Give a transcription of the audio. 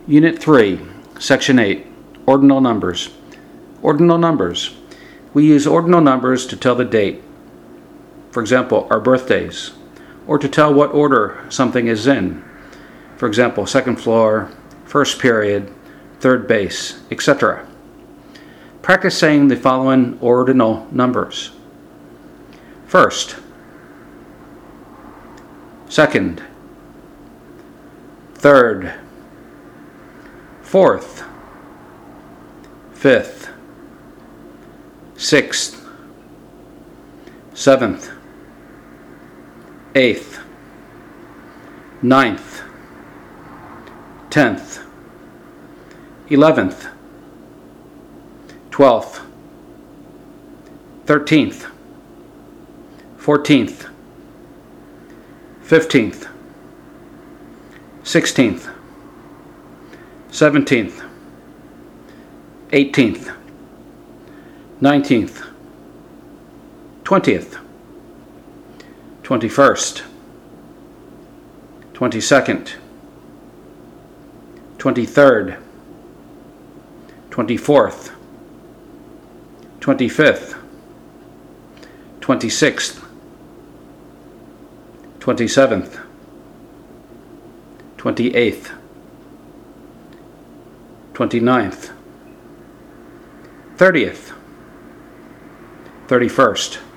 Unit 3, Section 8, Ordinal Numbers. Ordinal numbers. We use ordinal numbers to tell the date. For example, our birthdays, or to tell what order something is in. For example, second floor, first period, third base, etc. Practice saying the following ordinal numbers. First, second, third, fourth, fifth, sixth, seventh, eighth, ninth, 10th, 11th, 12th, 13th, 14th, 15th, 16th, 17th, 18th, 19th, 20th, 21st, 22nd, 23rd, 24th, 25th, 26th, 27th, 28th, 29th, 30th, 31st,